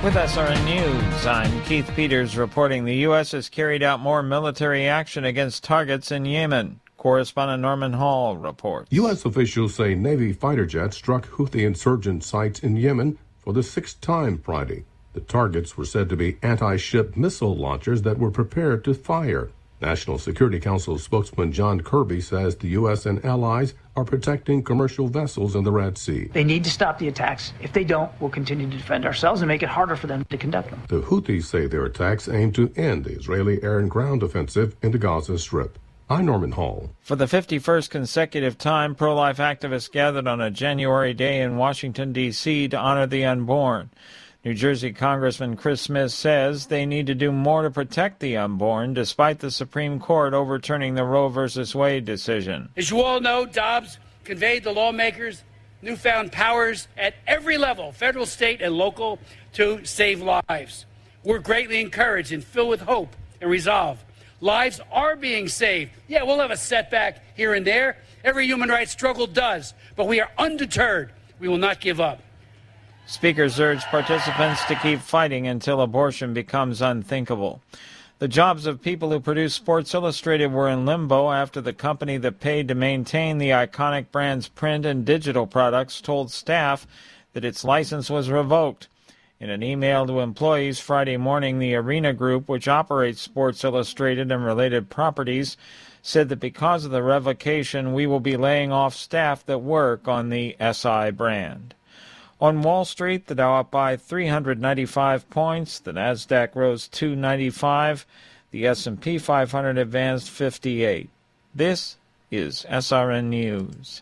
With SRN News, I'm Keith Peters reporting the U.S. has carried out more military action against targets in Yemen. Correspondent Norman Hall reports. U.S. officials say Navy fighter jets struck Houthi insurgent sites in Yemen for the sixth time Friday. The targets were said to be anti-ship missile launchers that were prepared to fire. National Security Council spokesman John Kirby says the U.S. and allies are protecting commercial vessels in the Red Sea. They need to stop the attacks. If they don't, we'll continue to defend ourselves and make it harder for them to conduct them. The Houthis say their attacks aim to end the Israeli air and ground offensive in the Gaza Strip. I'm Norman Hall. For the 51st consecutive time, pro-life activists gathered on a January day in Washington, D.C. to honor the unborn. New Jersey Congressman Chris Smith says they need to do more to protect the unborn, despite the Supreme Court overturning the Roe v. Wade decision. As you all know, Dobbs conveyed the lawmakers newfound powers at every level, federal, state, and local, to save lives. We're greatly encouraged and filled with hope and resolve. Lives are being saved. Yeah, we'll have a setback here and there. Every human rights struggle does, but we are undeterred. We will not give up. Speakers urged participants to keep fighting until abortion becomes unthinkable. The jobs of people who produce Sports Illustrated were in limbo after the company that paid to maintain the iconic brand's print and digital products told staff that its license was revoked. In an email to employees Friday morning, the Arena Group, which operates Sports Illustrated and related properties, said that because of the revocation, we will be laying off staff that work on the SI brand. On Wall Street, the Dow up by 395 points, the Nasdaq rose 295, the S&P 500 advanced 58. This is SRN News.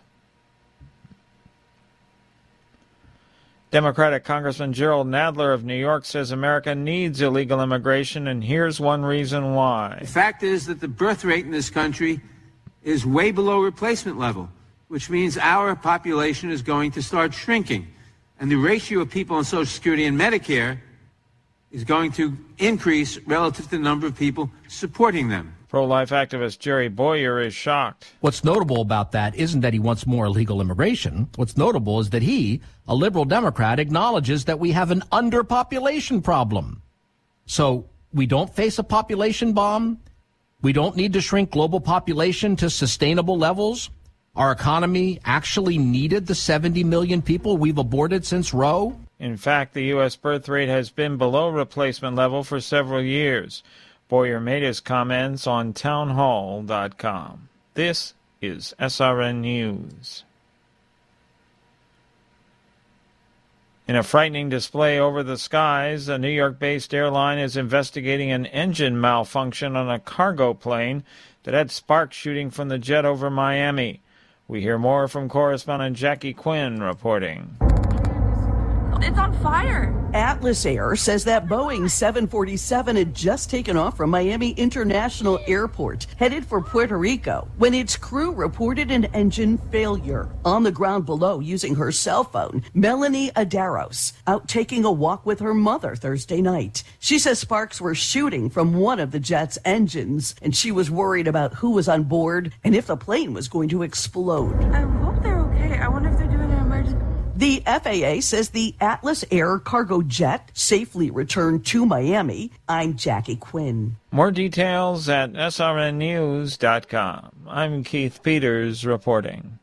Democratic Congressman Gerald Nadler of New York says America needs illegal immigration, and here's one reason why. The fact is that the birth rate in this country is way below replacement level, which means our population is going to start shrinking. And the ratio of people on Social Security and Medicare is going to increase relative to the number of people supporting them. Pro-life activist Jerry Boyer is shocked. What's notable about that isn't that he wants more illegal immigration. What's notable is that he, a liberal Democrat, acknowledges that we have an underpopulation problem. So we don't face a population bomb. We don't need to shrink global population to sustainable levels. Our economy actually needed the 70 million people we've aborted since Roe. In fact, the U.S. birth rate has been below replacement level for several years. Boyer made his comments on townhall.com. This is SRN News. In a frightening display over the skies, a New York-based airline is investigating an engine malfunction on a cargo plane that had sparks shooting from the jet over Miami. We hear more from correspondent Jackie Quinn reporting. It's on fire. Atlas Air says that Boeing 747 had just taken off from Miami International Airport, headed for Puerto Rico, when its crew reported an engine failure. On the ground below, using her cell phone, Melanie Adaros, out taking a walk with her mother Thursday night. She says sparks were shooting from one of the jet's engines, and she was worried about who was on board and if the plane was going to explode. I hope they're okay. I wonder if they're doing an emergency. The FAA says the Atlas Air cargo jet safely returned to Miami. I'm Jackie Quinn. More details at srnnews.com. I'm Keith Peters reporting.